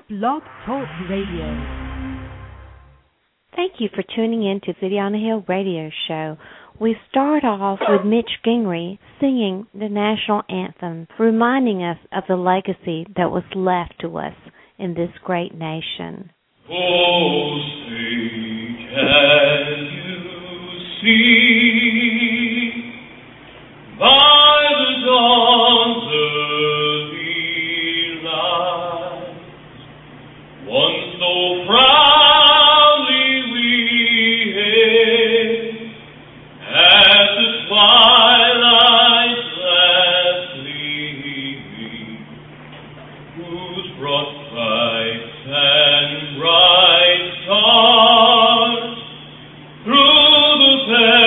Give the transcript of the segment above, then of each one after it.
Blog Talk Radio. Thank you for tuning in to City on the Hill radio show. We start off with Mitch Gingrey singing the national anthem, reminding us of the legacy that was left to us in this great nation. Oh, say, can you see by the dawn's early light, one so proudly we hailed as the twilight's last gleaming, whose broad stripes and bright stars through the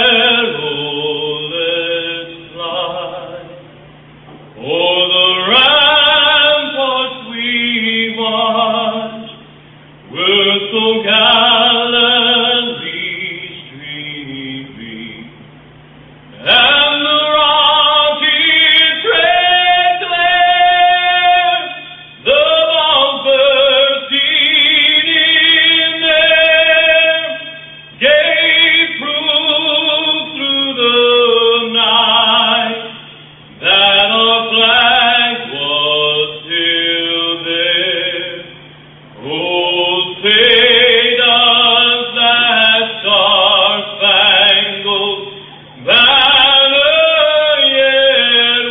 perilous flight o'er the ramparts we watched were so gallantly streaming, and the rockets red glare, the bombs bursting in air, gave proof through the night that our flag was still there. Oh, say does that star-spangled banner yet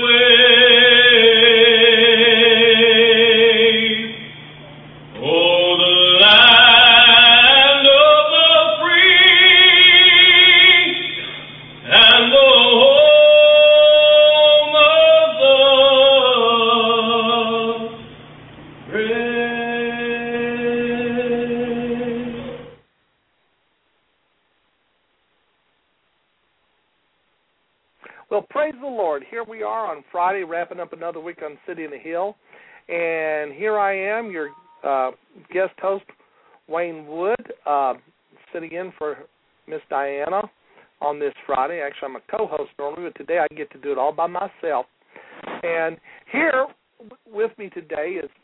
wave? Oh, the land of the free and the home of the brave. Well, praise the Lord. Here we are on Friday, wrapping up another week on City on the Hill. And here I am, your guest host, Wayne Wood, sitting in for Miss Diana on this Friday. Actually, I'm a co-host normally, but today I get to do it all by myself. And here with me today is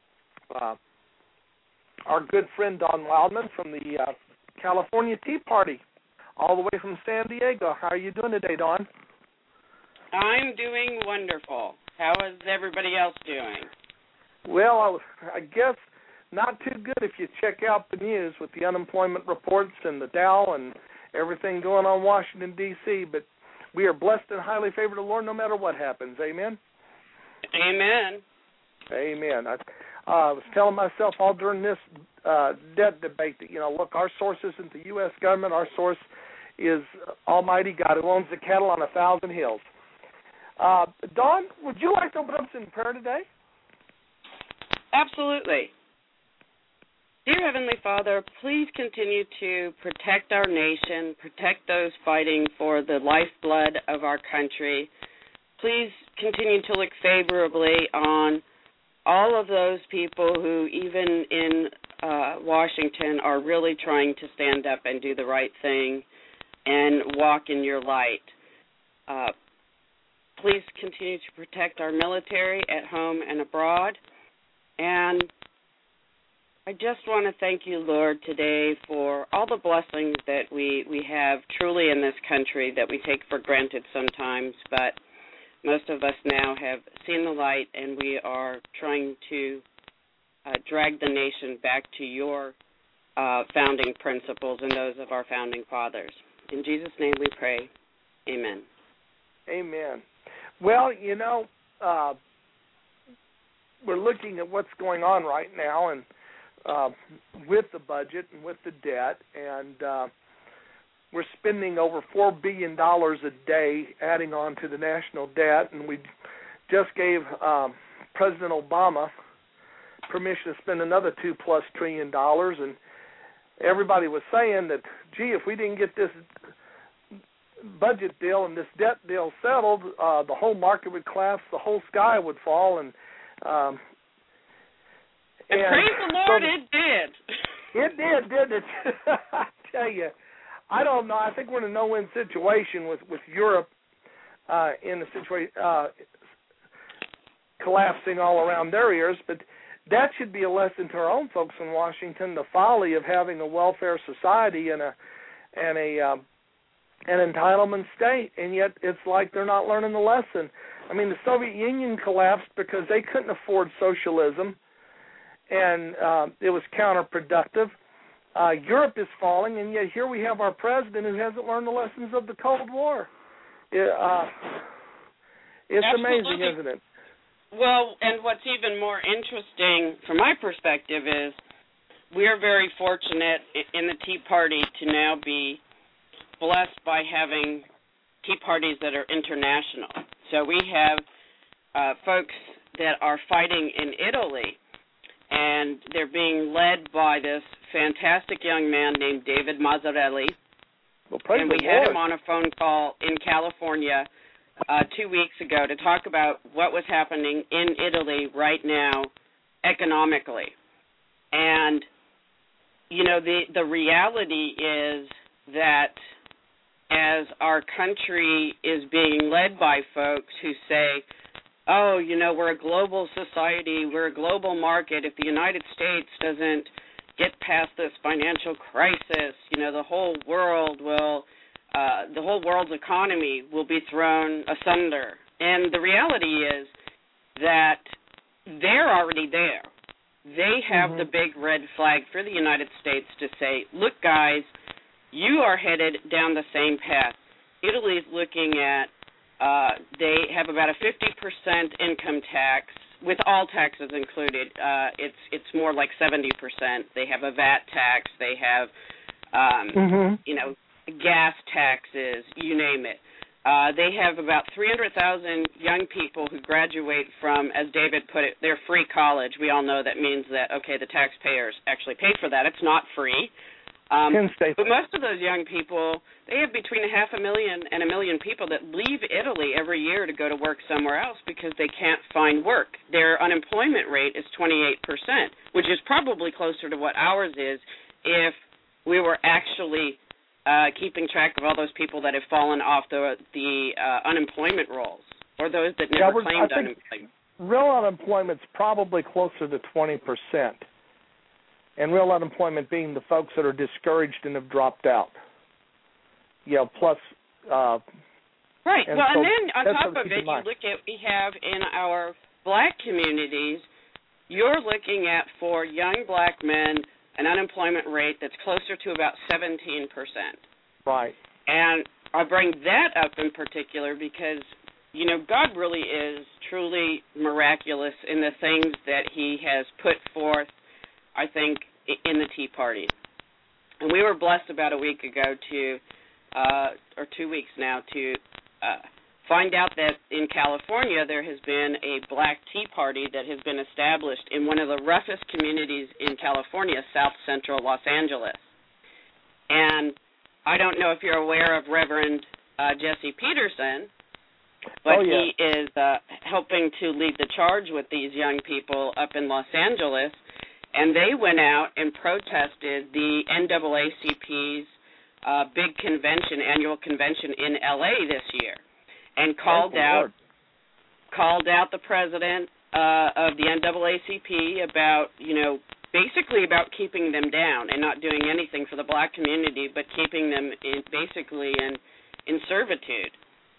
our good friend Don Wildman from the California Tea Party, all the way from San Diego. How are you doing today, Don? I'm doing wonderful. How is everybody else doing? Well, I guess not too good if you check out the news with the unemployment reports and the Dow and everything going on in Washington, D.C., but we are blessed and highly favored of the Lord no matter what happens. Amen? Amen. Amen. I was telling myself all during this debt debate that, look, our source isn't the U.S. government. Our source is Almighty God who owns the cattle on 1,000 hills. Dawn, would you like to open up in prayer today? Absolutely. Dear Heavenly Father, please continue to protect our nation, protect those fighting for the lifeblood of our country. Please continue to look favorably on all of those people who, even in Washington, are really trying to stand up and do the right thing and walk in your light. Please continue to protect our military at home and abroad. And I just want to thank you, Lord, today for all the blessings that we have truly in this country that we take for granted sometimes, but most of us now have seen the light, and we are trying to drag the nation back to your founding principles and those of our founding fathers. In Jesus' name we pray. Amen. Amen. Well, we're looking at what's going on right now and with the budget and with the debt, and we're spending over $4 billion a day adding on to the national debt, and we just gave President Obama permission to spend another $2+ trillion, and everybody was saying that, gee, if we didn't get this budget deal and this debt deal settled, the whole market would collapse, the whole sky would fall, and praise the Lord, it did. It did, didn't it? I tell you, I don't know. I think we're in a no-win situation with Europe in the situation collapsing all around their ears. But that should be a lesson to our own folks in Washington, the folly of having a welfare society and an entitlement state, and yet it's like they're not learning the lesson. I mean, the Soviet Union collapsed because they couldn't afford socialism, and it was counterproductive. Europe is falling, and yet here we have our president who hasn't learned the lessons of the Cold War. It's amazing, isn't it? Well, and what's even more interesting from my perspective is we are very fortunate in the Tea Party to now be blessed by having Tea Parties that are international. So we have folks that are fighting in Italy, and they're being led by this fantastic young man named David Mazzarelli. Well, and we had him on a phone call in California 2 weeks ago to talk about what was happening in Italy right now economically. And, you know, the reality is that as our country is being led by folks who say, oh, you know, we're a global society, we're a global market, if the United States doesn't get past this financial crisis, you know, the whole world's economy will be thrown asunder. And the reality is that they're already there. They have the big red flag for the United States to say, look, guys, you are headed down the same path. Italy's looking at, they have about a 50% income tax, with all taxes included. It's more like 70%. They have a VAT tax. They have, you know, gas taxes, you name it. They have about 300,000 young people who graduate from, as David put it, their free college. We all know that means that, okay, the taxpayers actually paid for that. It's not free. But most of those young people, they have between 500,000 and 1 million people that leave Italy every year to go to work somewhere else because they can't find work. Their unemployment rate is 28%, which is probably closer to what ours is if we were actually keeping track of all those people that have fallen off the unemployment rolls or those that never claimed unemployment. Real unemployment's probably closer to 20%. And real unemployment being the folks that are discouraged and have dropped out. You know, plus... right. Well, so and then on top of it, you look at, we have in our black communities, you're looking at, for young black men, an unemployment rate that's closer to about 17%. Right. And I bring that up in particular because, you know, God really is truly miraculous in the things that he has put forth, I think, in the Tea Party. And we were blessed about a week ago or 2 weeks now, to find out that in California there has been a black Tea Party that has been established in one of the roughest communities in California, South Central Los Angeles. And I don't know if you're aware of Reverend Jesse Peterson, but he is helping to lead the charge with these young people up in Los Angeles. And they went out and protested the NAACP's big convention, annual convention in L.A. this year, and called out the president of the NAACP about, you know, basically about keeping them down and not doing anything for the black community, but keeping them basically in servitude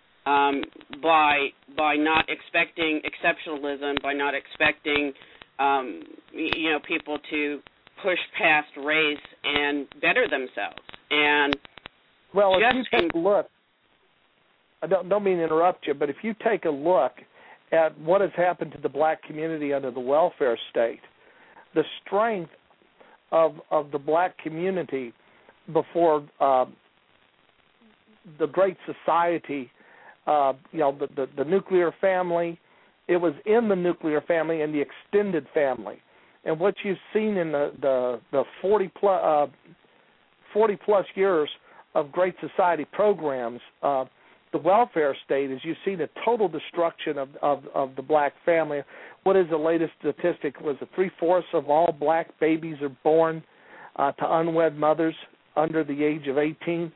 by not expecting exceptionalism, by not expecting you know, people to push past race and better themselves. And well, if you take a look, I don't mean to interrupt you, but if you take a look at what has happened to the black community under the welfare state, the strength of the black community before the Great Society, you know, the nuclear family. It was in the nuclear family and the extended family. And what you've seen in the 40 plus years of Great Society programs, the welfare state, is you've seen a total destruction of the black family. What is the latest statistic? Was it 3/4 of all black babies are born to unwed mothers under the age of 18?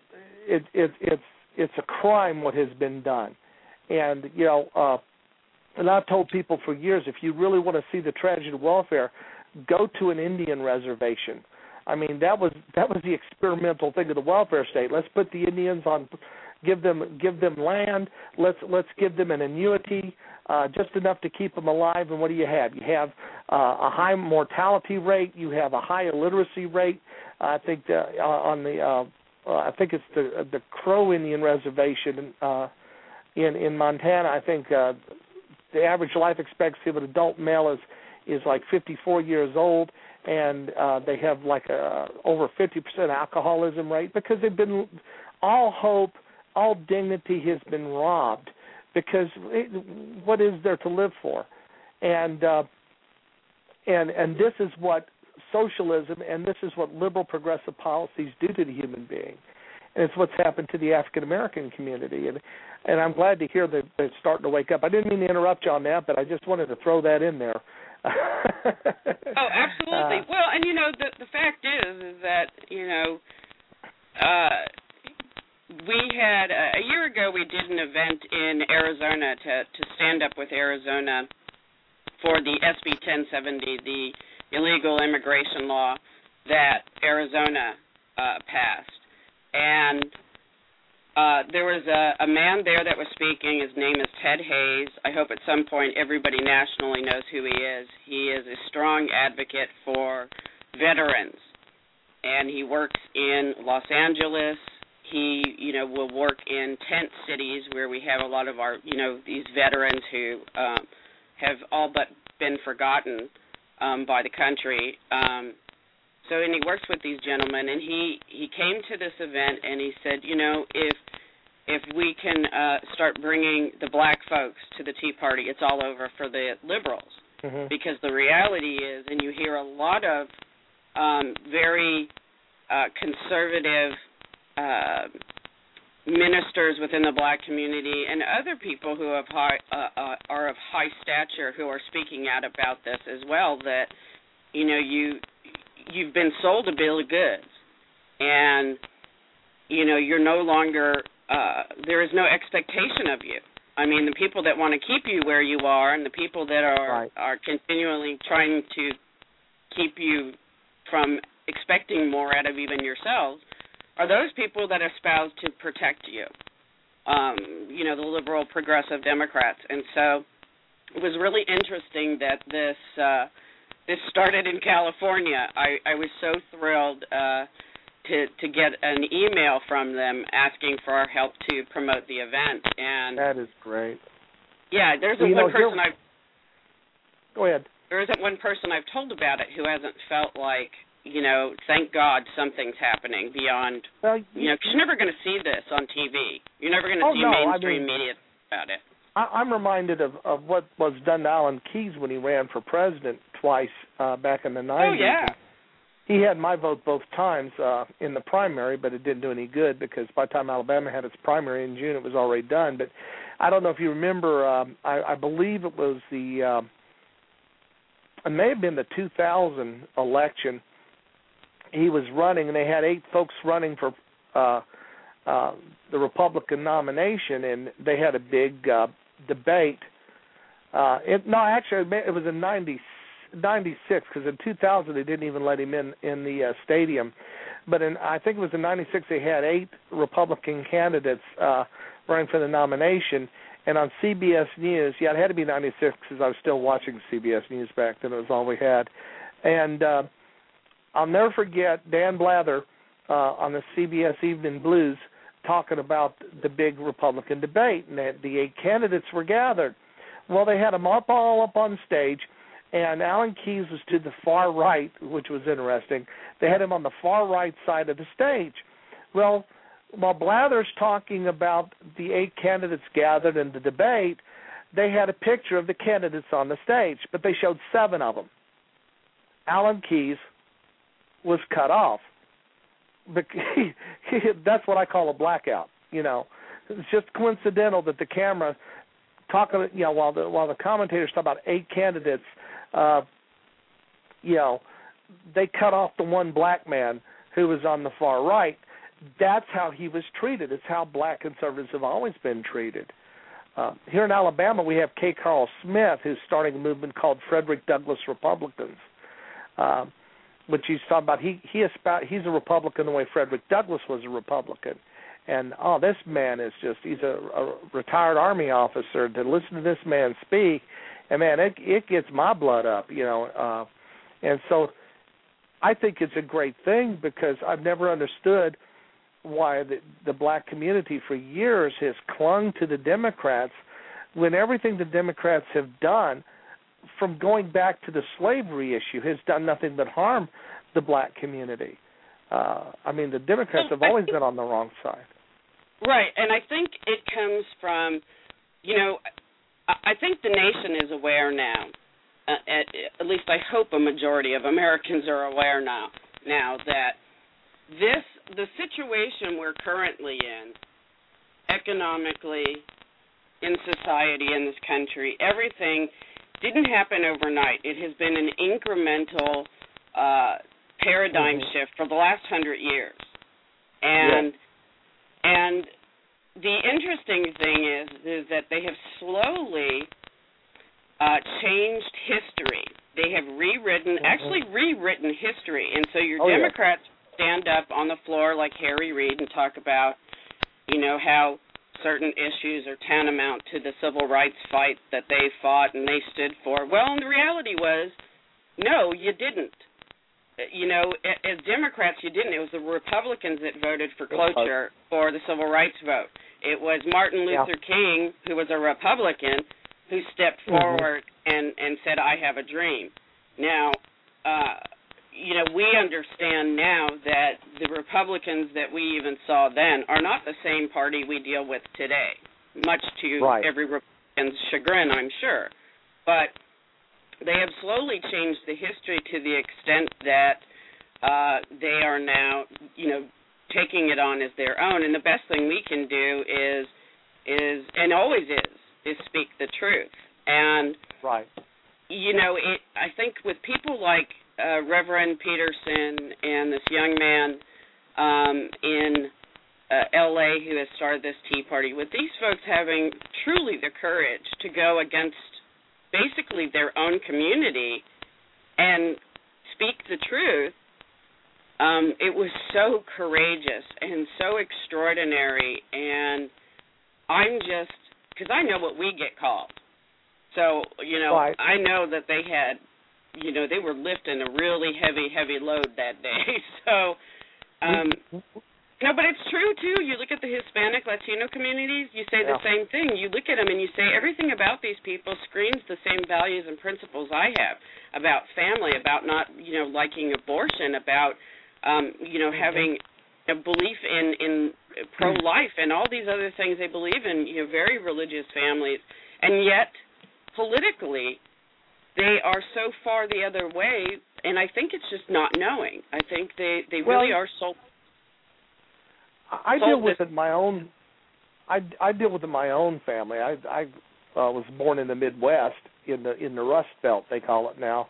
It's a crime what has been done. And, you know, And I've told people for years, if you really want to see the tragedy of welfare, go to an Indian reservation. I mean, that was the experimental thing of the welfare state. Let's put the Indians on, give them land. Let's give them an annuity, just enough to keep them alive. And what do you have? You have a high mortality rate. You have a high illiteracy rate. I think I think it's the Crow Indian reservation in Montana. I think the average life expectancy of an adult male is like 54 years old, and they have like over 50% alcoholism rate because they've been, all hope, all dignity has been robbed because what is there to live for? And this is what socialism and this is what liberal progressive policies do to the human being. And it's what's happened to the African American community. And I'm glad to hear that it's starting to wake up. I didn't mean to interrupt you on that, but I just wanted to throw that in there. Oh, absolutely. Well, and the fact is that we had a year ago we did an event in Arizona to stand up with Arizona for the SB 1070, the illegal immigration law that Arizona passed. And there was a man there that was speaking. His name is Ted Hayes. I hope at some point everybody nationally knows who he is. He is a strong advocate for veterans, and he works in Los Angeles. He, will work in tent cities where we have a lot of our, these veterans who have all but been forgotten by the country. And he works with these gentlemen, and he came to this event, and he said, if we can start bringing the black folks to the Tea Party, it's all over for the liberals. Mm-hmm. Because the reality is, and you hear a lot of very conservative ministers within the black community and other people who have are of high stature who are speaking out about this as well, that, you've been sold a bill of goods, and you're no longer there is no expectation of you. I mean, the people that want to keep you where you are and the people that are continually trying to keep you from expecting more out of even yourselves are those people that espouse to protect you, the liberal progressive Democrats. And so it was really interesting that this started in California. I was so thrilled to get an email from them asking for our help to promote the event. And that is great. Yeah, there isn't one person Go ahead. There isn't one person I've told about it who hasn't felt like, thank God something's happening beyond, because you're never going to see this on TV. You're never going to see mainstream media about it. I'm reminded of what was done to Alan Keyes when he ran for president twice back in the 90s. Oh, yeah. He had my vote both times in the primary, but it didn't do any good because by the time Alabama had its primary in June, it was already done. But I don't know if you remember, I believe it was it may have been the 2000 election. He was running, and they had 8 folks running for the Republican nomination, and they had a big debate. It was in 96, because in 2000 they didn't even let him in the stadium. But I think it was in 96 they had 8 Republican candidates running for the nomination. And on CBS News, it had to be 96 because I was still watching CBS News back then. It was all we had. And I'll never forget Dan Blather on the CBS Evening Blues talking about the big Republican debate, and the 8 candidates were gathered. Well, they had them all up on stage, and Alan Keyes was to the far right, which was interesting. They had him on the far right side of the stage. Well, while Blather's talking about the 8 candidates gathered in the debate, they had a picture of the candidates on the stage, but they showed 7 of them. Alan Keyes was cut off. But that's what I call a blackout. It's just coincidental that the camera talking. While the commentators talk about 8 candidates, they cut off the one black man who was on the far right. That's how he was treated. It's how black conservatives have always been treated. Here in Alabama, we have K. Carl Smith, who's starting a movement called Frederick Douglass Republicans, which he's talking about. He's a Republican the way Frederick Douglass was a Republican. And, this man is he's a retired Army officer. To listen to this man speak, and, man, it gets my blood up, and so I think it's a great thing because I've never understood why the black community for years has clung to the Democrats when everything the Democrats have done from going back to the slavery issue has done nothing but harm the black community. The Democrats have always been on the wrong side. Right, and I think it comes from, I think the nation is aware now, at least I hope a majority of Americans are aware now that the situation we're currently in, economically, in society, in this country, everything didn't happen overnight. It has been an incremental paradigm shift for the last 100 years. And the interesting thing is that they have slowly changed history. They have rewritten history. And so your Democrats stand up on the floor like Harry Reid and talk about, how certain issues are tantamount to the civil rights fight that they fought and they stood for. Well, and the reality was, no, you didn't. As Democrats, you didn't. It was the Republicans that voted for cloture for the civil rights vote. It was Martin Luther King, who was a Republican, who stepped forward and said, I have a dream. Now, we understand now that the Republicans that we even saw then are not the same party we deal with today, much to every Republican's chagrin, I'm sure. But they have slowly changed the history to the extent that they are now, taking it on as their own. And the best thing we can do is and always is speak the truth. And, I think with people like Reverend Peterson and this young man in L.A. who has started this Tea Party, with these folks having truly the courage to go against basically their own community and speak the truth, it was so courageous and so extraordinary. And I'm just, because I know what we get called. So, I know that they had, they were lifting a really heavy load that day. So, but it's true, too. You look at the Hispanic, Latino communities, you say the same thing. You look at them and you say everything about these people screams the same values and principles I have about family, about not, liking abortion, about, having a belief in pro-life and all these other things they believe in, very religious families. And yet, politically, they are so far the other way, and I think it's just not knowing. I think they really are so. I deal with it my own. I deal with it my own family. I was born in the Midwest, in the Rust Belt, they call it now.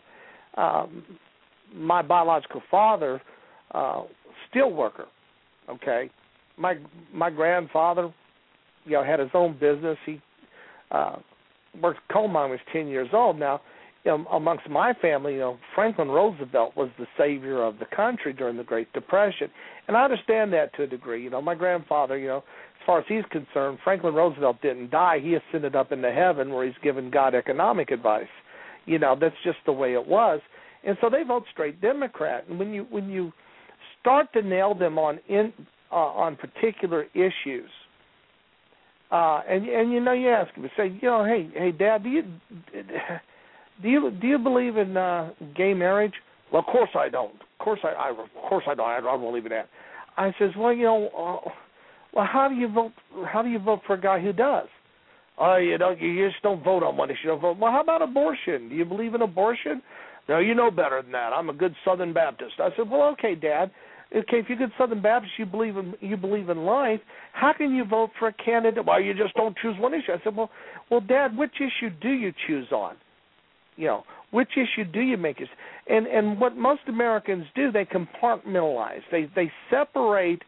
My biological father, steel worker. Okay, my grandfather, had his own business. He worked coal mine when he was 10 years old. Now, amongst my family, Franklin Roosevelt was the savior of the country during the Great Depression. And I understand that to a degree. My grandfather, as far as he's concerned, Franklin Roosevelt didn't die. He ascended up into heaven where he's giving God economic advice. That's just the way it was. And so they vote straight Democrat. And when you start to nail them on particular issues, and you ask them, say, hey, Dad, do you believe in gay marriage? Well, of course I don't. Of course I don't. I don't believe in that. I says, well, how do you vote? How do you vote for a guy who does? You just don't vote on one issue. You don't vote. Well, how about abortion? Do you believe in abortion? No, you know better than that. I'm a good Southern Baptist. I said, well, okay, Dad. Okay, if you're a good Southern Baptist, you believe in life. How can you vote for a candidate? Well, you just don't choose one issue. I said, well, Dad, which issue do you choose on? Which issue do you make? And what most Americans do, they compartmentalize. They separate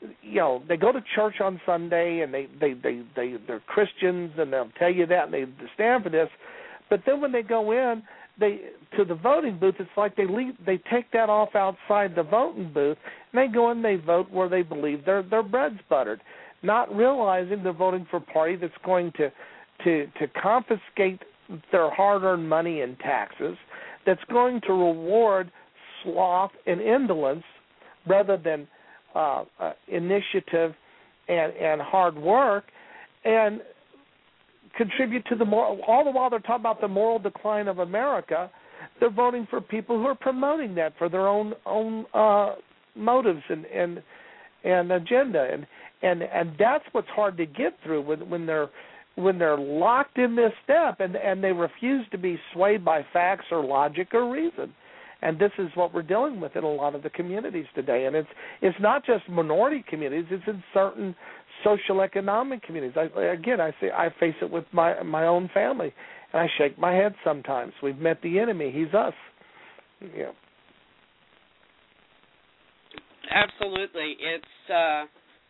they go to church on Sunday and they're Christians and they'll tell you that and they stand for this, but then when they go in to the voting booth, it's like they take that off outside the voting booth and they go and they vote where they believe their bread's buttered, not realizing they're voting for a party that's going to confiscate their hard-earned money in taxes, that's going to reward sloth and indolence rather than initiative and hard work, and contribute to the moral. All the while they're talking about the moral decline of America, they're voting for people who are promoting that for their own motives and agenda, and that's what's hard to get through when they're locked in this step and they refuse to be swayed by facts or logic or reason. And this is what we're dealing with in a lot of the communities today. And it's not just minority communities; it's in certain social economic communities. I face it with my own family, and I shake my head sometimes. We've met the enemy; he's us. Yeah. Absolutely, it's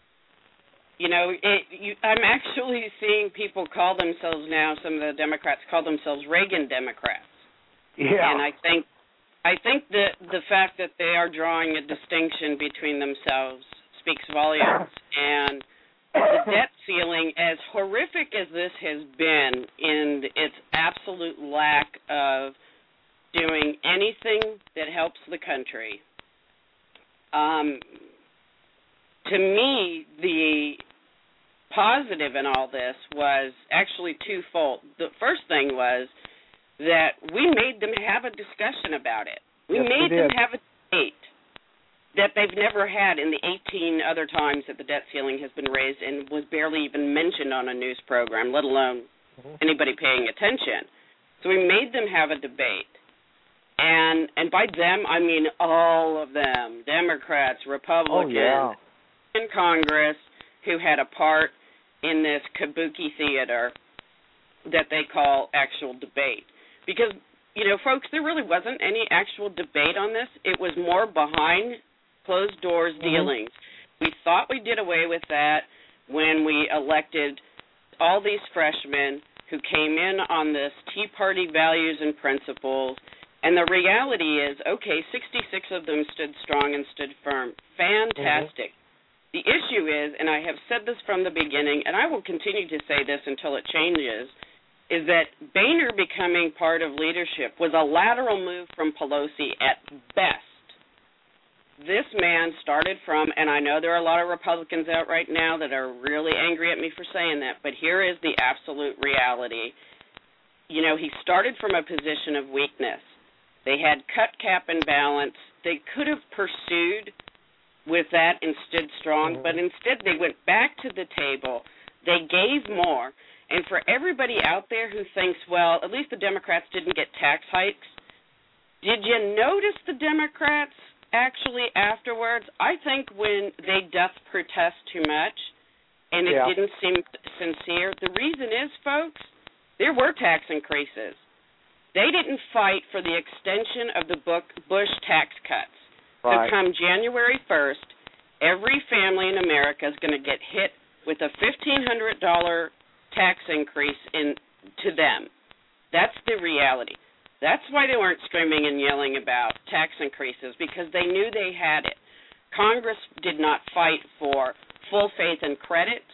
I'm actually seeing people call themselves now. Some of the Democrats call themselves Reagan Democrats. Yeah, and I think that the fact that they are drawing a distinction between themselves speaks volumes. And the debt ceiling, as horrific as this has been in its absolute lack of doing anything that helps the country, to me, the positive in all this was actually twofold. The first thing was that we made them have a discussion about it. We made them have a debate that they've never had in the 18 other times that the debt ceiling has been raised and was barely even mentioned on a news program, let alone anybody paying attention. So we made them have a debate. And by them, I mean all of them, Democrats, Republicans, in Congress, who had a part in this kabuki theater that they call actual debate. Because, folks, there really wasn't any actual debate on this. It was more behind closed doors dealings. We thought we did away with that when we elected all these freshmen who came in on this Tea Party values and principles. And the reality is, 66 of them stood strong and stood firm. Fantastic. The issue is, and I have said this from the beginning, and I will continue to say this until it changes, is that Boehner becoming part of leadership was a lateral move from Pelosi at best. This man started from, and I know there are a lot of Republicans out right now that are really angry at me for saying that, but here is the absolute reality. He started from a position of weakness. They had cut, cap, and balance. They could have pursued with that and stood strong, but instead they went back to the table. They gave more. And for everybody out there who thinks, well, at least the Democrats didn't get tax hikes, did you notice the Democrats actually afterwards? I think when they doth protest too much and it didn't seem sincere, the reason is, folks, there were tax increases. They didn't fight for the extension of the Bush tax cuts. Right. So come January 1st, every family in America is going to get hit with a $1,500 tax increase to them. That's the reality. That's why they weren't screaming and yelling about tax increases, because they knew they had it. Congress did not fight for full faith and credit,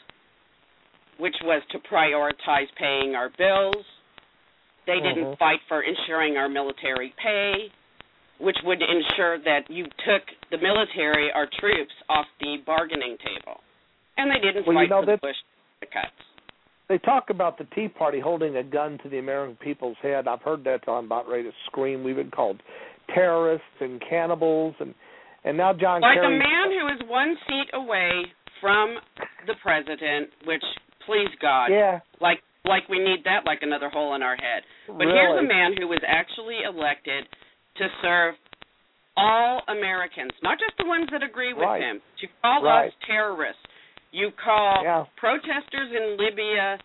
which was to prioritize paying our bills. They didn't fight for ensuring our military pay, which would ensure that you took the military, our troops, off the bargaining table. And they didn't fight for the Bush cuts. They talk about the Tea Party holding a gun to the American people's head. I've heard that till I'm about ready to scream. We've been called terrorists and cannibals, and now John Kerry. Like a man who is one seat away from the president, which, please God, like we need that like another hole in our head. But here's a man who was actually elected to serve all Americans, not just the ones that agree with him, to call us terrorists. You call protesters in Libya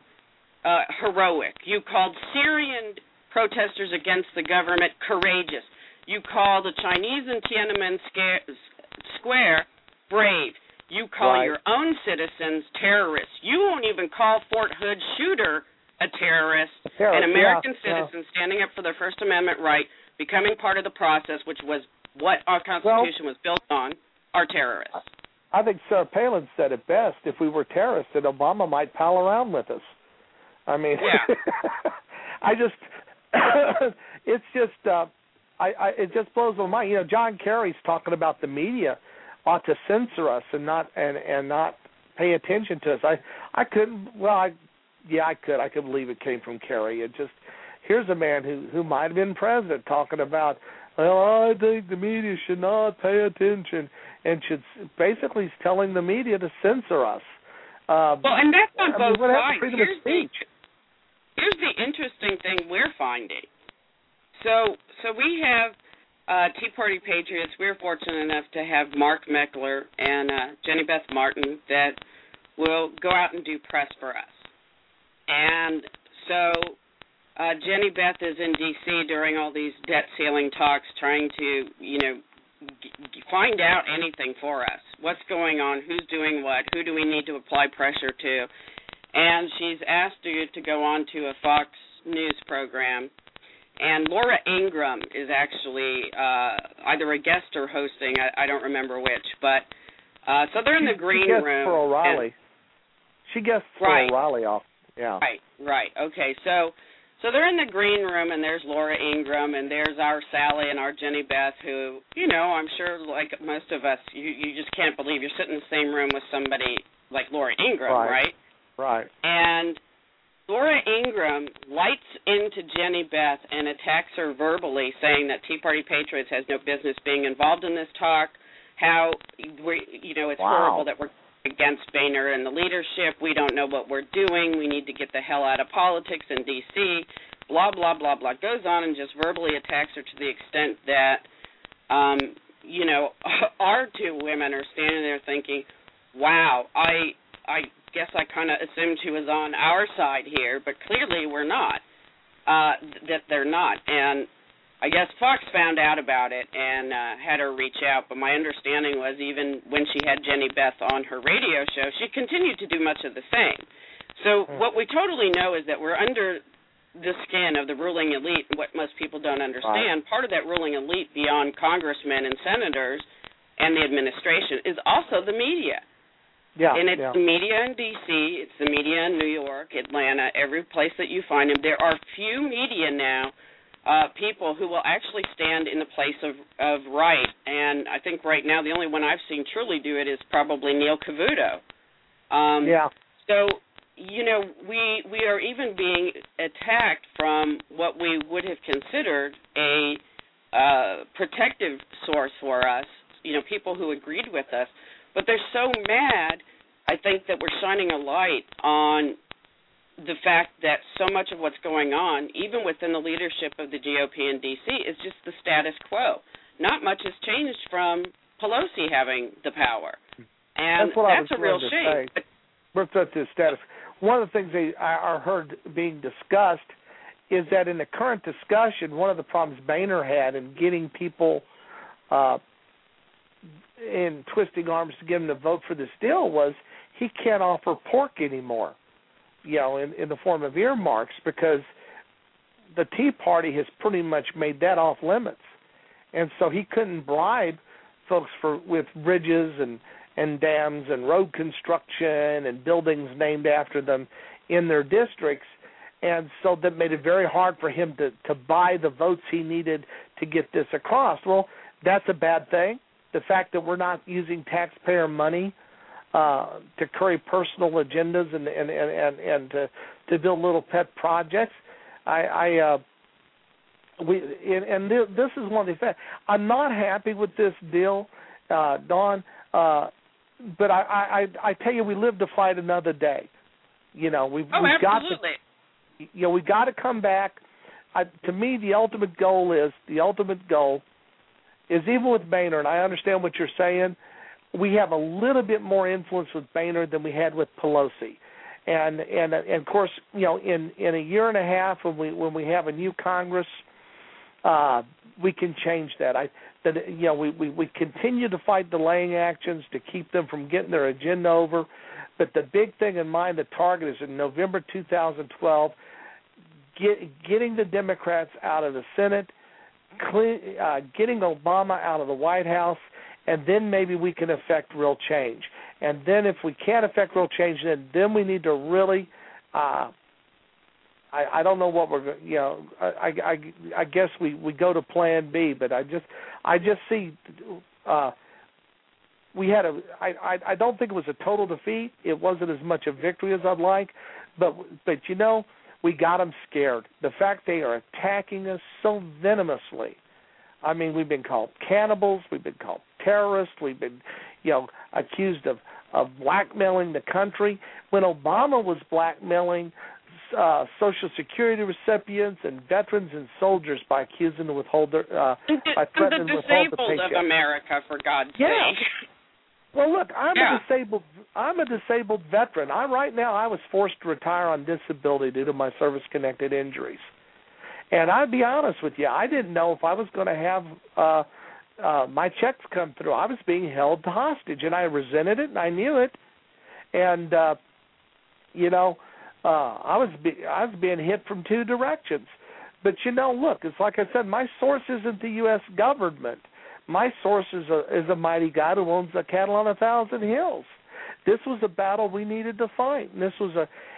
heroic. You called Syrian protesters against the government courageous. You call the Chinese in Tiananmen Square brave. you call Right. your own citizens terrorists. You won't even call Fort Hood shooter a terrorist, an American citizen standing up for their First Amendment right, becoming part of the process, which was what our Constitution was built on, are terrorists. I think Sarah Palin said it best. If we were terrorists, then Obama might pal around with us. I mean, yeah. It's just, it just blows my mind. You know, John Kerry's talking about the media ought to censor us and not pay attention to us. I couldn't. Well, I could. I could believe it came from Kerry. It just, here's a man who might have been president talking about, well, I think the media should not pay attention, and should basically telling the media to censor us. Well, and that's on both sides. Freedom of speech. Here's the interesting thing we're finding. So we have Tea Party Patriots. We're fortunate enough to have Mark Meckler and Jenny Beth Martin that will go out and do press for us. And so Jenny Beth is in D.C. during all these debt ceiling talks, trying to, find out anything for us. What's going on? Who's doing what? Who do we need to apply pressure to? And she's asked you to go on to a Fox News program. And Laura Ingraham is actually either a guest or hosting. I don't remember which. But so they're in the green room. For O'Reilly. She guests for O'Reilly off. Yeah. Right. Okay, so they're in the green room, and there's Laura Ingraham, and there's our Sally and our Jenny Beth, who, I'm sure, like most of us, you just can't believe you're sitting in the same room with somebody like Laura Ingraham, right? Right. And Laura Ingraham lights into Jenny Beth and attacks her verbally, saying that Tea Party Patriots has no business being involved in this talk, how, it's horrible that we're against Boehner and the leadership. We don't know what we're doing. We need to get the hell out of politics in D.C., blah, blah, blah, blah. Goes on and just verbally attacks her to the extent that, our two women are standing there thinking, wow, I guess I kind of assumed she was on our side here, but clearly we're not, that they're not. And I guess Fox found out about it and had her reach out, but my understanding was even when she had Jenny Beth on her radio show, she continued to do much of the same. So what we totally know is that we're under the skin of the ruling elite, and what most people don't understand. Right. Part of that ruling elite beyond congressmen and senators and the administration is also the media. Yeah, and it's the media in D.C., it's the media in New York, Atlanta, every place that you find them. There are few media now, people who will actually stand in the place of right. And I think right now the only one I've seen truly do it is probably Neil Cavuto. So, we are even being attacked from what we would have considered a protective source for us, people who agreed with us. But they're so mad, I think, that we're shining a light on the fact that so much of what's going on, even within the leadership of the GOP in D.C., is just the status quo. Not much has changed from Pelosi having the power. And that's a real shame. We're at the status. One of the things I heard being discussed is that in the current discussion, one of the problems Boehner had in getting people in twisting arms to get him to vote for this deal was he can't offer pork anymore, in the form of earmarks, because the Tea Party has pretty much made that off limits. And so he couldn't bribe folks with bridges and dams and road construction and buildings named after them in their districts. And so that made it very hard for him to buy the votes he needed to get this across. Well, that's a bad thing. The fact that we're not using taxpayer money to curry personal agendas and to build little pet projects, this is one of the things. I'm not happy with this deal, Dawn. But I tell you, we live to fight another day. We've got to. We've got to come back. To me, the ultimate goal is even with Boehner, and I understand what you're saying, we have a little bit more influence with Boehner than we had with Pelosi. And of course, in a year and a half when we have a new Congress, we can change that. We continue to fight delaying actions to keep them from getting their agenda over. But the big thing in mind, the target is in November 2012, getting the Democrats out of the Senate, getting Obama out of the White House, and then maybe we can affect real change. And then if we can't affect real change, then we need to really, I don't know what we're, I guess we go to Plan B, but I just see we had I don't think it was a total defeat. It wasn't as much a victory as I'd like, but we got them scared. The fact they are attacking us so venomously. I mean, we've been called cannibals. We've been called terrorists. We've been, accused of blackmailing the country. When Obama was blackmailing Social Security recipients and veterans and soldiers by accusing them to withhold their, by threatening to withhold the paycheck. The disabled of America, for God's sake. Well, look, I'm a disabled veteran. Right now I was forced to retire on disability due to my service-connected injuries. And I'd be honest with you, I didn't know if I was going to have my checks come through. I was being held hostage, and I resented it, and I knew it. And I was being hit from two directions. But look, it's like I said, my source isn't the U.S. government. My source is a mighty God who owns the cattle on 1,000 hills. This was a battle we needed to fight, and this was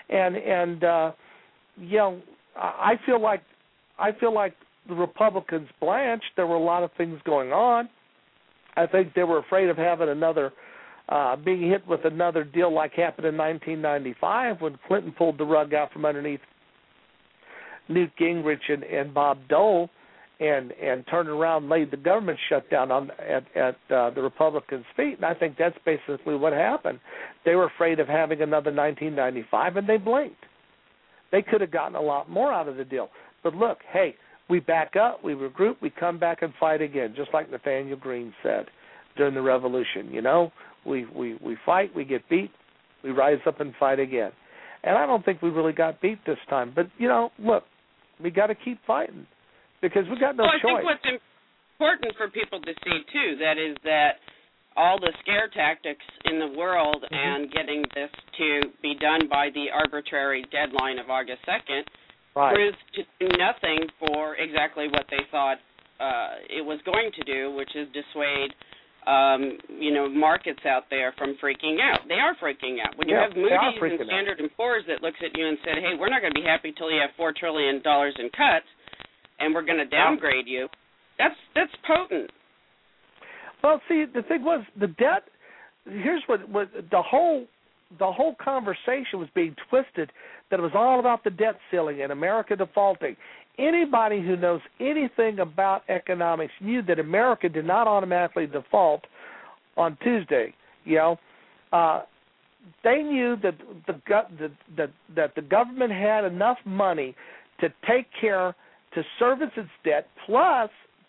I feel like the Republicans blanched. There were a lot of things going on. I think they were afraid of having another being hit with another deal like happened in 1995 when Clinton pulled the rug out from underneath Newt Gingrich and Bob Dole. And turned around and laid the government shutdown at the Republicans' feet. And I think that's basically what happened. They were afraid of having another 1995, and they blinked. They could have gotten a lot more out of the deal. But look, hey, we back up, we regroup, we come back and fight again, just like Nathaniel Greene said during the Revolution. We fight, we get beat, we rise up and fight again. And I don't think we really got beat this time. But, look, we got to keep fighting. Because we got no choice. I think what's important for people to see, too, that all the scare tactics in the world and getting this to be done by the arbitrary deadline of August 2nd proves to do nothing for exactly what they thought it was going to do, which is dissuade, markets out there from freaking out. They are freaking out. When you have Moody's and Standard & Poor's that looks at you and said, hey, we're not going to be happy till you have $4 trillion in cuts, and we're going to downgrade you, that's potent. Well, see, the thing was, the debt, here's what the whole conversation was being twisted, that it was all about the debt ceiling and America defaulting. Anybody who knows anything about economics knew that America did not automatically default on Tuesday. They knew that the government had enough money to take care, to service its debt, plus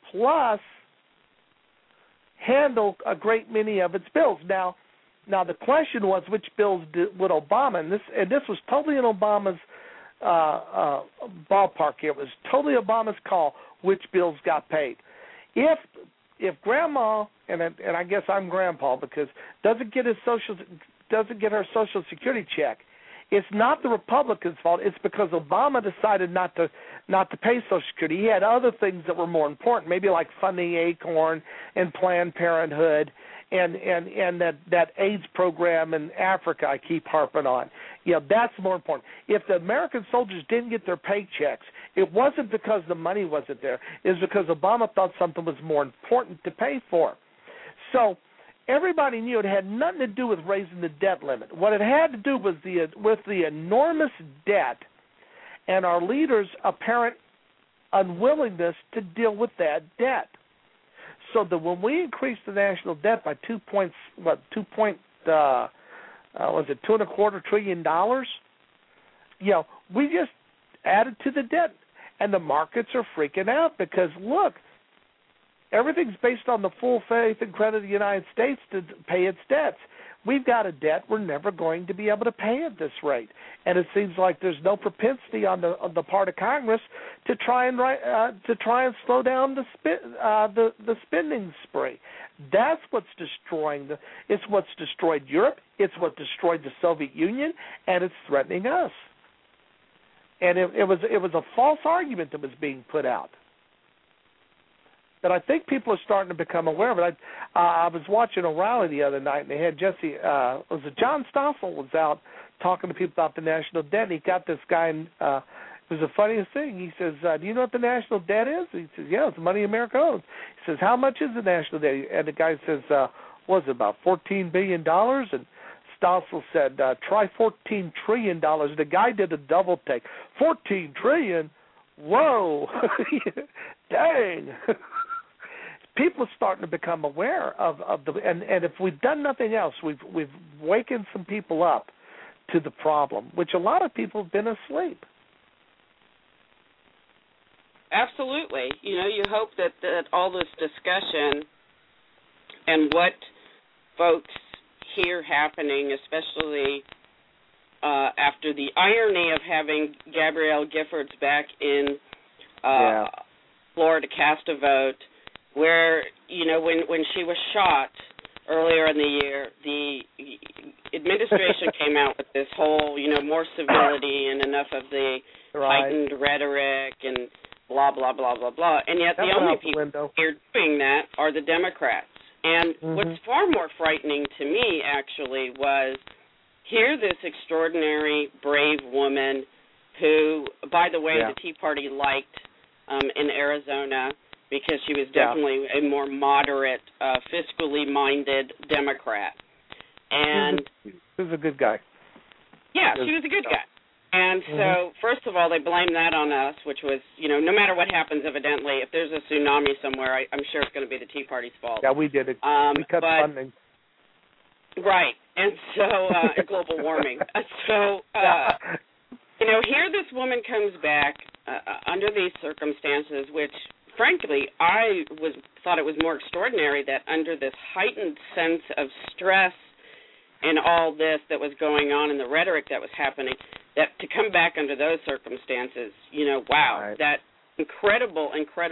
handle a great many of its bills. Now the question was, which bills would Obama, and this was totally in Obama's ballpark here. It was totally Obama's call which bills got paid. If Grandma, and I guess I'm Grandpa because doesn't get her Social Security check, it's not the Republicans' fault. It's because Obama decided not to pay Social Security. He had other things that were more important, maybe like funding ACORN and Planned Parenthood and that AIDS program in Africa I keep harping on. That's more important. If the American soldiers didn't get their paychecks, it wasn't because the money wasn't there. It was because Obama thought something was more important to pay for. So everybody knew it had nothing to do with raising the debt limit. What it had to do was with the enormous debt and our leaders' apparent unwillingness to deal with that debt. So that when we increased the national debt by $2.25 trillion, we just added to the debt, and the markets are freaking out because look, Everything's based on the full faith and credit of the United States to pay its debts. We've got a debt we're never going to be able to pay at this rate, and it seems like there's no propensity on the part of Congress to try and slow down the spending spree. That's what's destroying it's what's destroyed Europe. It's what destroyed the Soviet Union, and it's threatening us. And it was a false argument that was being put out. But I think people are starting to become aware of it. I was watching O'Reilly the other night, and they had John Stossel was out talking to people about the national debt, and he got this guy, and it was the funniest thing. He says, do you know what the national debt is? He says, yeah, it's the money America owns. He says, how much is the national debt? And the guy says, what was it, about $14 billion? And Stossel said, try $14 trillion. The guy did a double take. $14 trillion? Whoa. Dang. People are starting to become aware of and if we've done nothing else, we've wakened some people up to the problem, which a lot of people have been asleep. Absolutely. You hope that all this discussion and what folks hear happening, especially after the irony of having Gabrielle Giffords back in Florida cast a vote, where, when she was shot earlier in the year, the administration came out with this whole, more civility and enough of the heightened rhetoric and blah, blah, blah, blah, blah. And yet the only people here doing that are the Democrats. And what's far more frightening to me, actually, was hear this extraordinary, brave woman who, by the way, the Tea Party liked in Arizona, because she was definitely a more moderate, fiscally minded Democrat. And she was a good guy. Yeah, she was a good guy. And so, first of all, they blamed that on us, which was, no matter what happens, evidently, if there's a tsunami somewhere, I'm sure it's going to be the Tea Party's fault. Yeah, we did it. We cut funding. Right. And so, global warming. So, here this woman comes back under these circumstances, which, frankly, I thought it was more extraordinary that under this heightened sense of stress and all this that was going on and the rhetoric that was happening, that to come back under those circumstances, wow, that incredible,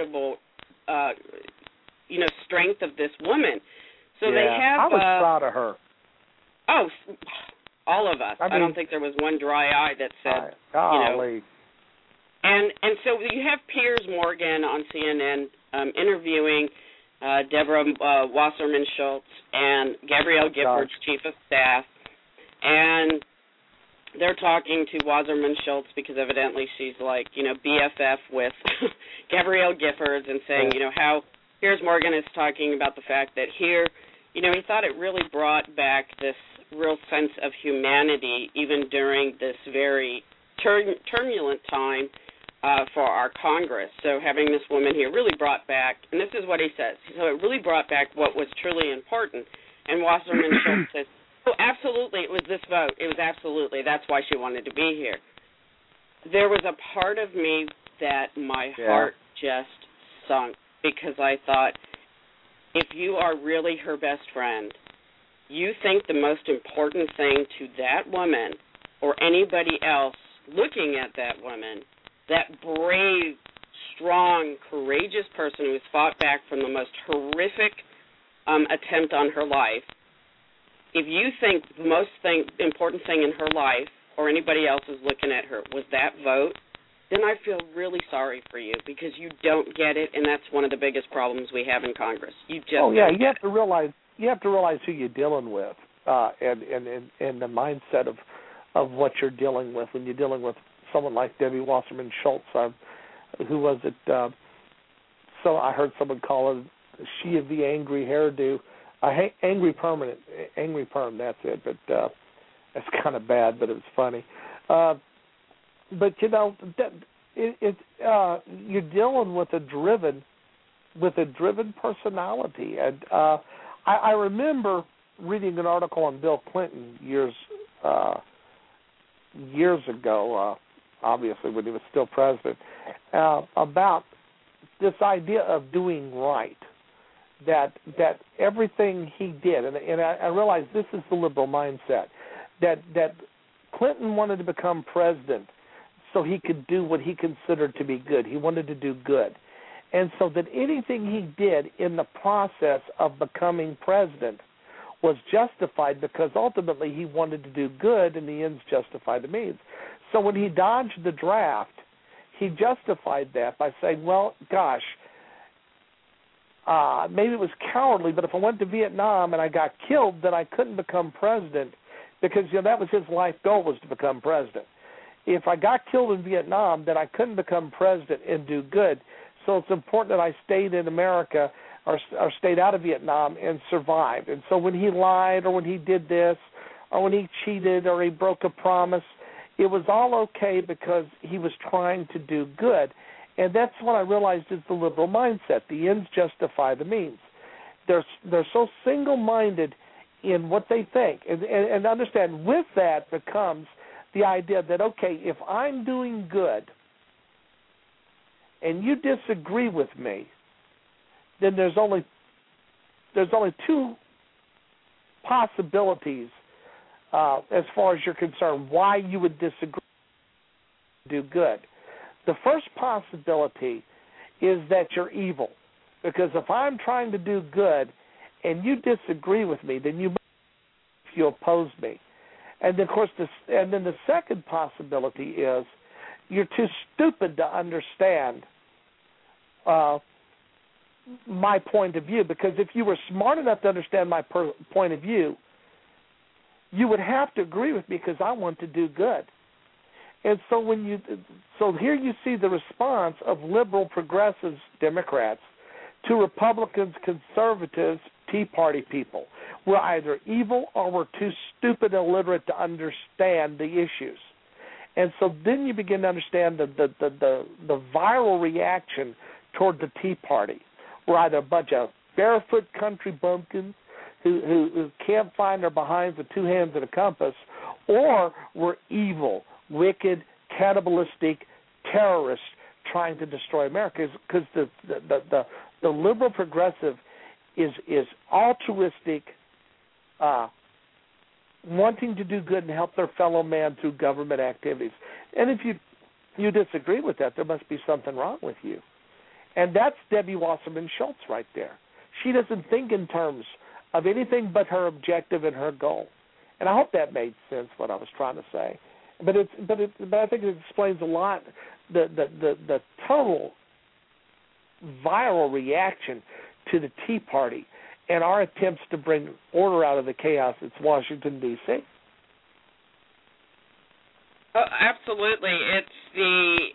strength of this woman. So they have. I was proud of her. Oh, all of us. I don't think there was one dry eye that said, golly. And so you have Piers Morgan on CNN interviewing Deborah Wasserman Schultz and Gabrielle Giffords, Chief of Staff, and they're talking to Wasserman Schultz because evidently she's like, BFF with Gabrielle Giffords, and saying, how Piers Morgan is talking about the fact that here, he thought it really brought back this real sense of humanity even during this very turbulent time for our Congress. So having this woman here really brought back, and this is what he says, so it really brought back what was truly important. And Wasserman Schultz says, oh, absolutely, it was this vote. It was absolutely. That's why she wanted to be here. There was a part of me that my heart just sunk, because I thought, if you are really her best friend, you think the most important thing to that woman or anybody else looking at that woman, that brave, strong, courageous person who has fought back from the most horrific attempt on her life, if you think the most important thing in her life or anybody else is looking at her was that vote, then I feel really sorry for you, because you don't get it, and that's one of the biggest problems we have in Congress. You just you have to realize who you're dealing with, and the mindset of what you're dealing with when you're dealing with someone like Debbie Wasserman Schultz. Who was it? So I heard someone call her she of the angry hairdo. Angry perm, that's it. But that's kind of bad, but it was funny. But you're dealing with a driven personality, and I remember reading an article on Bill Clinton years ago, obviously when he was still president, about this idea of doing right. that everything he did, and I realize this is the liberal mindset, that Clinton wanted to become president so he could do what he considered to be good. He wanted to do good. And so that anything he did in the process of becoming president was justified because ultimately he wanted to do good and the ends justify the means. So when he dodged the draft, he justified that by saying, well, gosh, maybe it was cowardly, but if I went to Vietnam and I got killed, then I couldn't become president because that was his life goal, was to become president. If I got killed in Vietnam, then I couldn't become president and do good. So it's important that I stayed in America or stayed out of Vietnam and survived. And so when he lied or when he did this or when he cheated or he broke a promise, it was all okay because he was trying to do good. And that's what I realized is the liberal mindset. The ends justify the means. They're so single-minded in what they think. And understand, with that becomes the idea that, okay, if I'm doing good and you disagree with me, then there's only two possibilities as far as you're concerned why you would disagree do good. The first possibility is that you're evil, because if I'm trying to do good and you disagree with me, then you oppose me. And then, of course, the second possibility is you're too stupid to understand my point of view, because if you were smart enough to understand my point of view, you would have to agree with me because I want to do good. And so here you see the response of liberal, progressives, Democrats to Republicans, conservatives, Tea Party people. We're either evil or we're too stupid and illiterate to understand the issues. And so then you begin to understand the viral reaction toward the Tea Party. We're either a bunch of barefoot country bumpkins who can't find their behinds with two hands and a compass, or we're evil, wicked, cannibalistic terrorists trying to destroy America. Because the liberal progressive is altruistic, wanting to do good and help their fellow man through government activities. And if you disagree with that, there must be something wrong with you. And that's Debbie Wasserman Schultz right there. She doesn't think in terms of anything but her objective and her goal. And I hope that made sense, what I was trying to say. But I think it explains a lot the total viral reaction to the Tea Party and our attempts to bring order out of the chaos that's Washington, D.C. Oh, absolutely. It's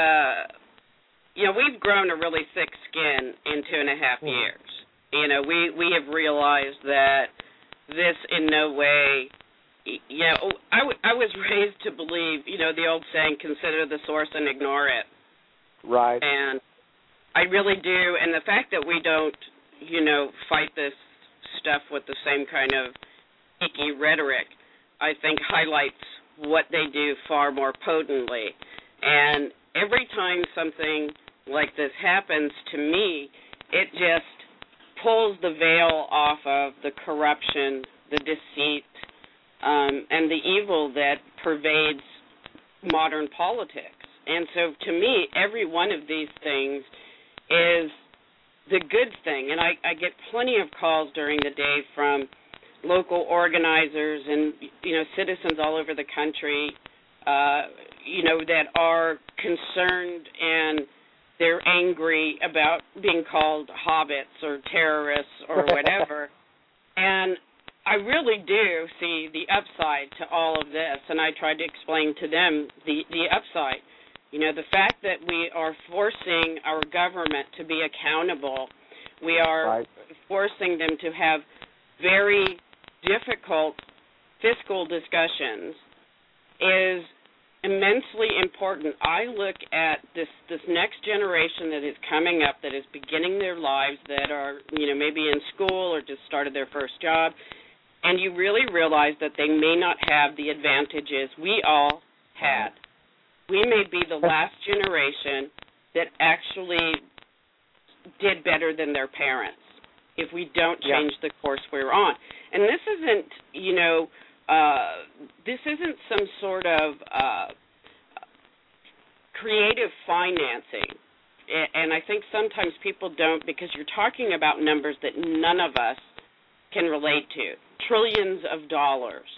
we've grown a really thick skin in 2.5 years. We have realized that this in no way, I was raised to believe, the old saying, consider the source and ignore it. Right. And I really do. And the fact that we don't, fight this stuff with the same kind of icky rhetoric, I think highlights what they do far more potently. And every time something like this happens to me, it just pulls the veil off of the corruption, the deceit, and the evil that pervades modern politics. And so to me, every one of these things is the good thing. And I get plenty of calls during the day from local organizers and, citizens all over the country, that are concerned and they're angry about being called hobbits or terrorists or whatever. And I really do see the upside to all of this, and I tried to explain to them the upside. The fact that we are forcing our government to be accountable, we are forcing them to have very difficult fiscal discussions is immensely important. I look at this next generation that is coming up, that is beginning their lives, that are, maybe in school or just started their first job, and you really realize that they may not have the advantages we all had. We may be the last generation that actually did better than their parents. if we don't change the course we're on. And this isn't, this isn't some sort of creative financing. And I think sometimes people don't, because you're talking about numbers that none of us can relate to, trillions of dollars.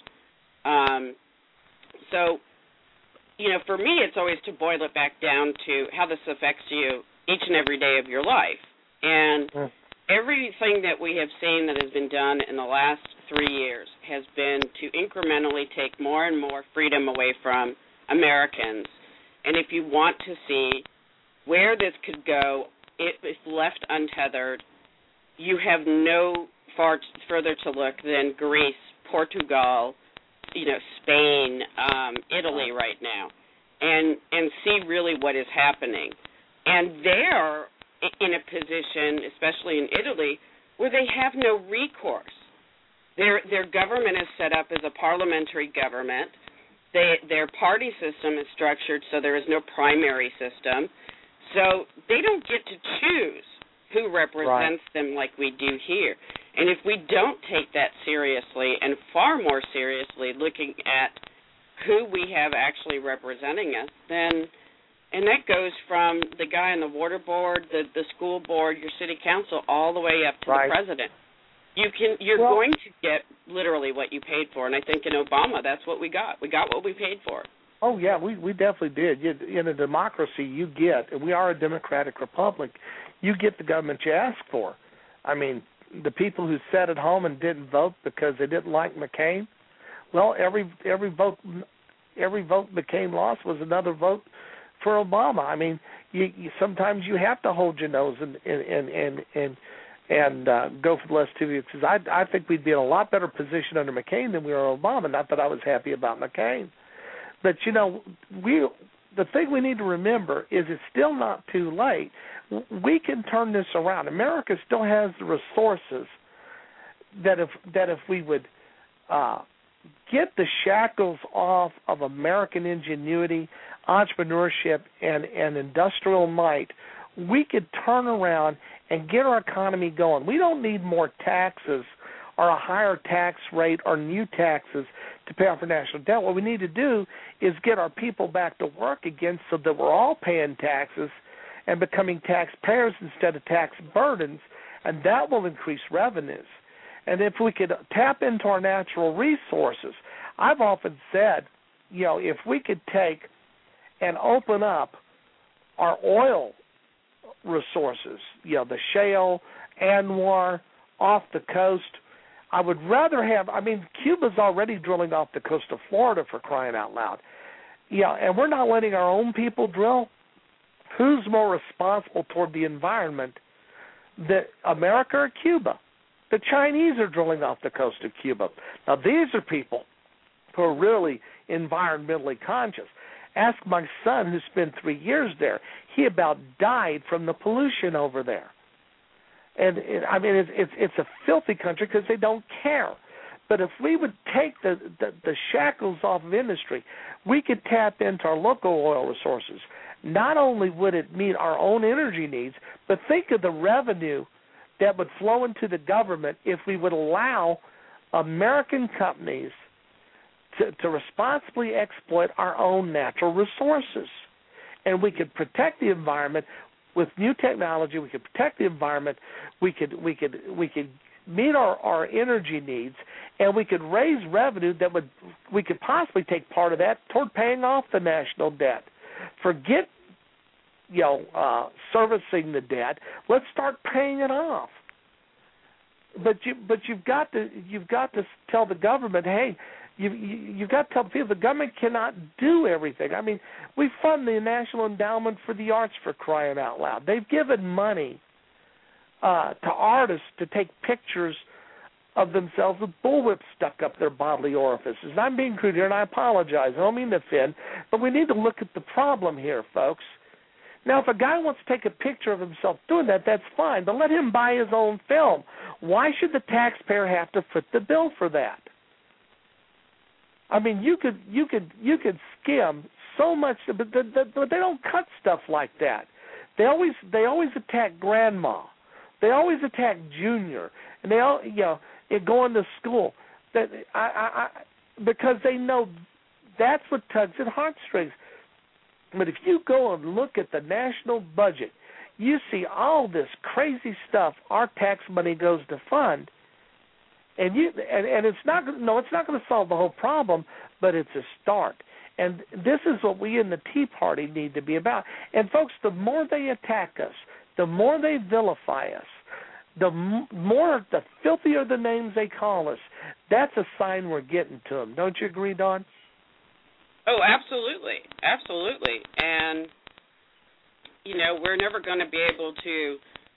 So, for me, it's always to boil it back down to how this affects you each and every day of your life. And everything that we have seen that has been done in the last 3 years has been to incrementally take more and more freedom away from Americans. And if you want to see where this could go, if left untethered, you have no far further to look than Greece, Portugal, Spain, Italy right now, and see really what is happening. And they're in a position, especially in Italy, where they have no recourse. Their government is set up as a parliamentary government. Their party system is structured so there is no primary system. So they don't get to choose who represents them like we do here. And if we don't take that seriously, and far more seriously looking at who we have actually representing us, then, and that goes from the guy on the water board, the school board, your city council, all the way up to the president. You're going to get literally what you paid for, and I think in Obama that's what we got. We got what we paid for. Oh, yeah, we definitely did. In a democracy, you get, and we are a democratic republic, you get the government you ask for. I mean, the people who sat at home and didn't vote because they didn't like McCain, well, every vote McCain lost was another vote for Obama. I mean, you sometimes you have to hold your nose and go for the less two because I think we'd be in a lot better position under McCain than we are Obama. Not that I was happy about McCain. But, the thing we need to remember is it's still not too late. We can turn this around. America still has the resources that if we would get the shackles off of American ingenuity, entrepreneurship, and industrial might, we could turn around and get our economy going. We don't need more taxes or a higher tax rate or new taxes to pay off our national debt. What we need to do is get our people back to work again so that we're all paying taxes and becoming taxpayers instead of tax burdens, and that will increase revenues. And if we could tap into our natural resources, I've often said, if we could take and open up our oil resources, the shale, Anwar, off the coast, I would rather have, Cuba's already drilling off the coast of Florida, for crying out loud. And we're not letting our own people drill. Who's more responsible toward the environment, America or Cuba? The Chinese are drilling off the coast of Cuba. Now, these are people who are really environmentally conscious. Ask my son, who spent 3 years there. He about died from the pollution over there. And it's a filthy country because they don't care. But if we would take the shackles off of industry, we could tap into our local oil resources. Not only would it meet our own energy needs, but think of the revenue that would flow into the government if we would allow American companies to responsibly exploit our own natural resources. And we could protect the environment with new technology. We could protect the environment. We could meet our energy needs, and we could raise revenue we could possibly take part of that toward paying off the national debt. Forget servicing the debt. Let's start paying it off. But you've got to tell the government, hey, you've got to tell people the government cannot do everything. We fund the National Endowment for the Arts, for crying out loud. They've given money to artists to take pictures of themselves with bullwhips stuck up their bodily orifices. And I'm being crude here, and I apologize. I don't mean to offend, but we need to look at the problem here, folks. Now, if a guy wants to take a picture of himself doing that, that's fine, but let him buy his own film. Why should the taxpayer have to foot the bill for that? You could skim so much, but they don't cut stuff like that. They always attack grandma They always attack Junior, and they all, going to school. That because they know that's what tugs at heartstrings. But if you go and look at the national budget, you see all this crazy stuff our tax money goes to fund, and it's not going to solve the whole problem, but it's a start. And this is what we in the Tea Party need to be about. And folks, the more they attack us, the more they vilify us, the filthier the names they call us, that's a sign we're getting to them. Don't you agree, Dawn? Oh, absolutely. Absolutely. And, we're never going to be able to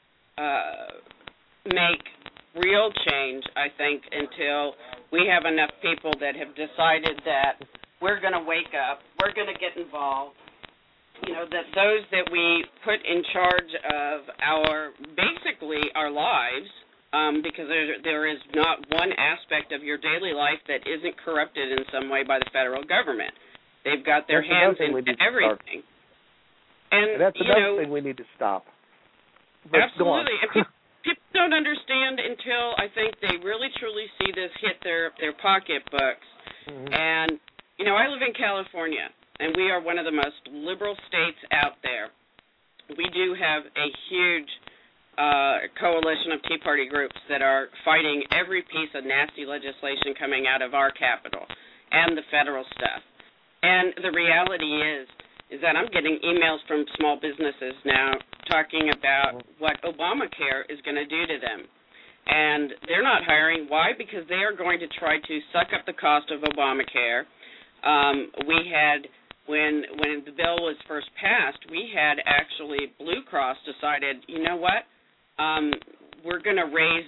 make real change, I think, until we have enough people that have decided that we're going to wake up, we're going to get involved, that those that we put in charge of basically our lives, because there is not one aspect of your daily life that isn't corrupted in some way by the federal government. They've got their hands into everything. And that's another thing we need to stop. But absolutely. And people don't understand until I think they really truly see this hit their pocketbooks. Mm-hmm. And, I live in California, and we are one of the most liberal states out there. We do have a huge coalition of Tea Party groups that are fighting every piece of nasty legislation coming out of our capital and the federal stuff. And the reality is that I'm getting emails from small businesses now talking about what Obamacare is going to do to them. And they're not hiring. Why? Because they are going to try to suck up the cost of Obamacare. We had, when the bill was first passed, we had actually Blue Cross decided, you know what, we're going to raise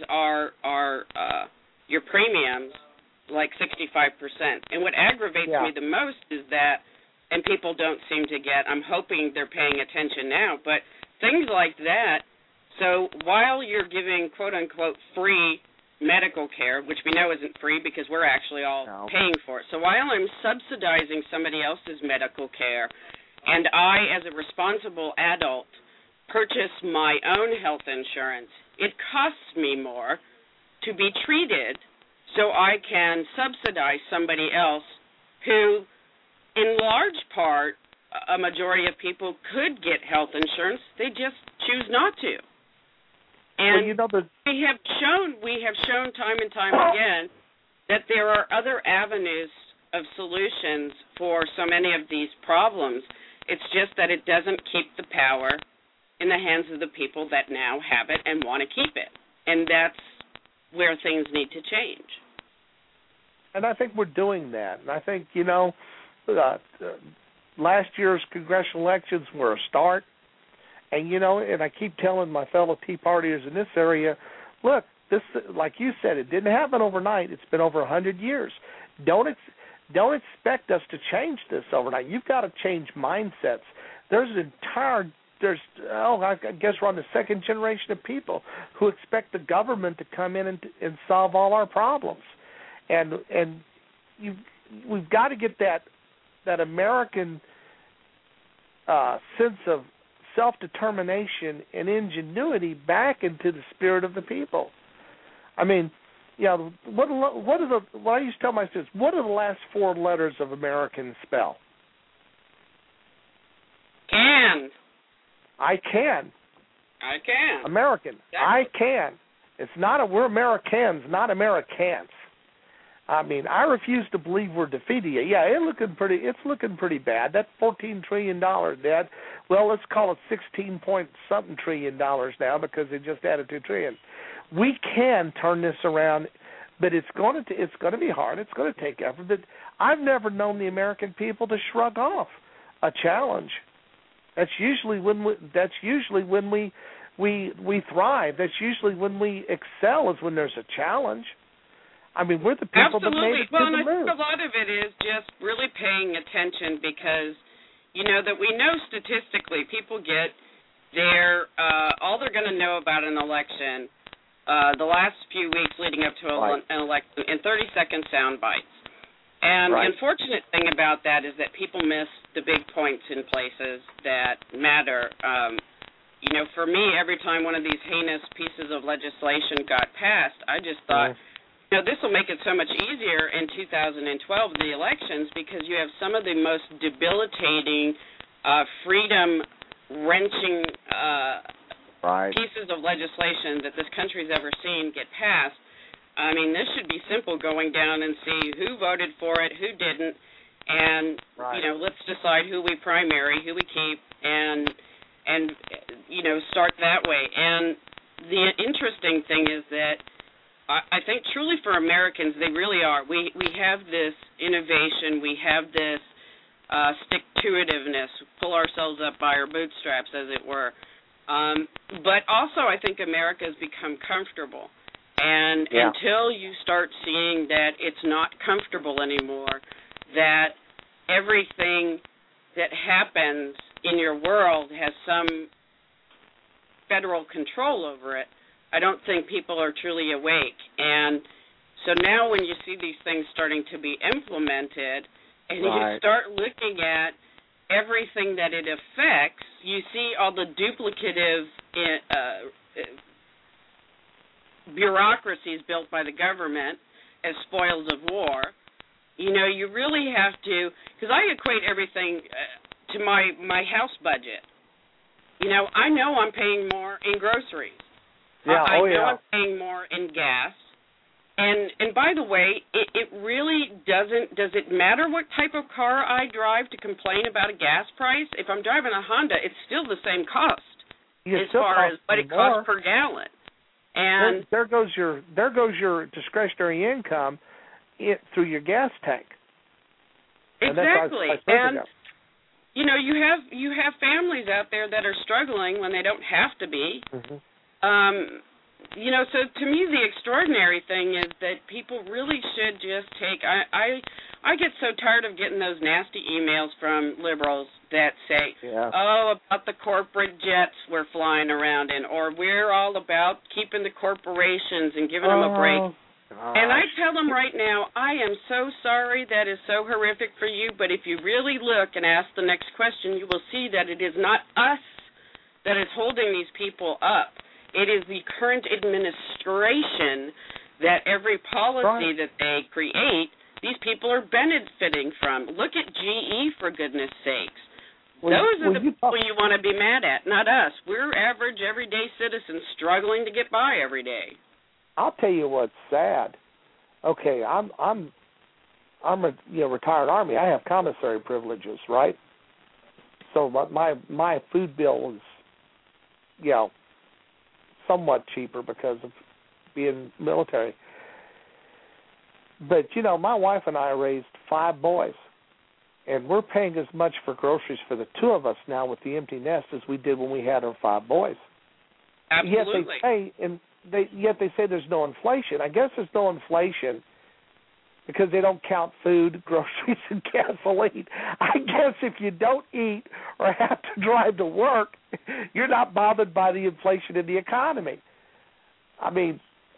your premiums like 65%. And what aggravates me the most is that, and people don't seem to get, I'm hoping they're paying attention now, but things like that. So while you're giving, quote-unquote, free medical care, which we know isn't free because we're actually all paying for it. So while I'm subsidizing somebody else's medical care and I, as a responsible adult, purchase my own health insurance, it costs me more to be treated so I can subsidize somebody else who, in large part, a majority of people could get health insurance. They just choose not to. And we have shown time and time again that there are other avenues of solutions for so many of these problems. It's just that it doesn't keep the power in the hands of the people that now have it and want to keep it. And that's where things need to change. And I think we're doing that. And I think, last year's congressional elections were a start. And, and I keep telling my fellow Tea Partiers in this area, look, this, like you said, it didn't happen overnight. It's been over 100 years. Don't expect us to change this overnight. You've got to change mindsets. I guess we're on the second generation of people who expect the government to come in and solve all our problems. And we've got to get that American sense of self-determination and ingenuity back into the spirit of the people. I mean, what I used to tell my students, what do the last four letters of American spell? Can. I can. American. Exactly. I can. It's not we're Americans, not Americans. I mean, I refuse to believe we're defeated. Yeah, it's looking pretty bad. That $14 trillion debt. Well, let's call it 16-point-something trillion dollars now because they just added $2 trillion. We can turn this around, but it's going to be hard. It's going to take effort. But I've never known the American people to shrug off a challenge. That's usually when we thrive. That's usually when we excel. Is when there's a challenge. I mean, we're the people that made it to the move. Well, and I think a lot of it is just really paying attention because, that we know statistically people get all they're going to know about an election the last few weeks leading up to an election in 30-second sound bites. And the unfortunate thing about that is that people miss the big points in places that matter. for me, every time one of these heinous pieces of legislation got passed, I just thought, this will make it so much easier in 2012, the elections, because you have some of the most debilitating, freedom-wrenching pieces of legislation that this country's ever seen get passed. I mean, this should be simple, going down and see who voted for it, who didn't, and, let's decide who we primary, who we keep, and start that way. And the interesting thing is that I think truly for Americans, they really are. We have this innovation. We have this stick-to-itiveness, pull ourselves up by our bootstraps, as it were. But also I think America has become comfortable. And until you start seeing that it's not comfortable anymore, that everything that happens in your world has some federal control over it, I don't think people are truly awake. And so now when you see these things starting to be implemented and you start looking at everything that it affects, you see all the duplicative bureaucracies built by the government as spoils of war. You really have to, because I equate everything to my house budget. I know I'm paying more in groceries. I know I'm paying more in gas. And by the way, it really doesn't, does it matter what type of car I drive to complain about a gas price? If I'm driving a Honda, it's still the same cost as far as what it costs per gallon. And there goes your discretionary income through your gas tank. Exactly. And you have families out there that are struggling when they don't have to be. So to me the extraordinary thing is that people really should just take, I get so tired of getting those nasty emails from liberals that say, about the corporate jets we're flying around in, or we're all about keeping the corporations and giving them a break. And I tell them right now, I am so sorry, that is so horrific for you, but if you really look and ask the next question, you will see that it is not us that is holding these people up. It is the current administration that every policy that they create, these people are benefiting from. Look at GE, for goodness sakes. Those are the people you want to be mad at, not us. We're average, everyday citizens struggling to get by every day. I'll tell you what's sad. Okay, I'm a retired Army. I have commissary privileges, right? So my food bill is, somewhat cheaper because of being military. But, my wife and I raised 5 boys, and we're paying as much for groceries for the 2 of us now with the empty nest as we did when we had our 5 boys. Absolutely. Yet they say there's no inflation. I guess there's no inflation because they don't count food, groceries, and gasoline. I guess if you don't eat or have to drive to work, you're not bothered by the inflation in the economy. I mean,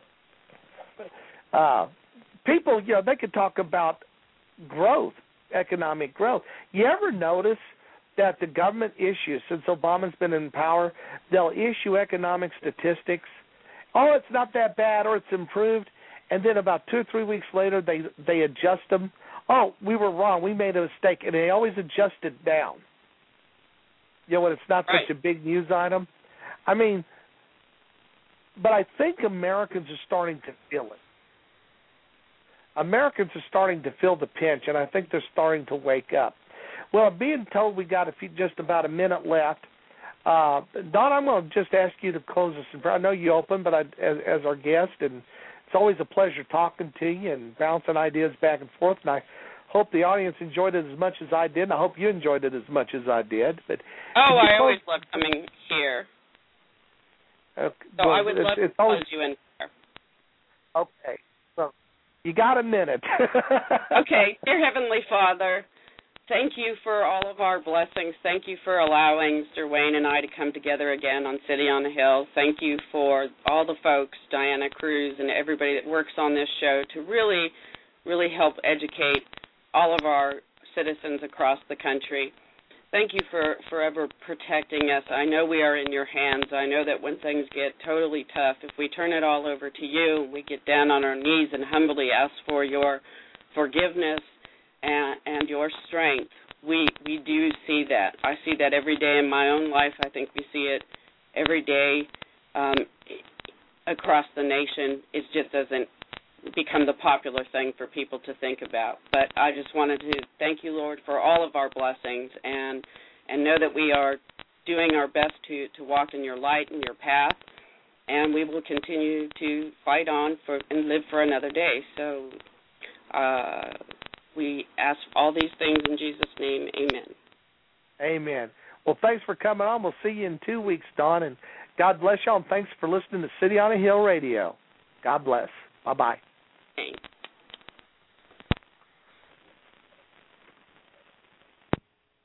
people, they could talk about growth, economic growth. You ever notice that the government issues, since Obama's been in power, they'll issue economic statistics. Oh, it's not that bad, or it's improved. And then about 2 or 3 weeks later, they adjust them. Oh, we were wrong. We made a mistake. And they always adjust it down. When it's not such a big news item. I mean, but I think Americans are starting to feel it. Americans are starting to feel the pinch, and I think they're starting to wake up. Well, being told we got just about a minute left, Don, I'm going to just ask you to close us in prayer. I know you open, but as our guest, and it's always a pleasure talking to you and bouncing ideas back and forth, and I hope the audience enjoyed it as much as I did, and I hope you enjoyed it as much as I did. But I always love coming here. I would love to close you in prayer. Okay. So you got a minute. Okay. Dear Heavenly Father, thank you for all of our blessings. Thank you for allowing Sir Wayne and I to come together again on City on the Hill. Thank you for all the folks, Diana Cruz and everybody that works on this show, to really, really help educate all of our citizens across the country. thank you for forever protecting us. I know we are in your hands. I know that when things get totally tough, if we turn it all over to you, we get down on our knees and humbly ask for your forgiveness and your strength, we do see that. I see that every day in my own life. I think we see it every day across the nation. It just doesn't become the popular thing for people to think about. But I just wanted to thank you, Lord, for all of our blessings and know that we are doing our best to walk in your light and your path, and we will continue to fight on and live for another day. So we ask all these things in Jesus' name. Amen. Amen. Well, thanks for coming on. We'll see you in 2 weeks, Dawn, and God bless y'all, and thanks for listening to City on a Hill Radio. God bless. Bye-bye. Thanks.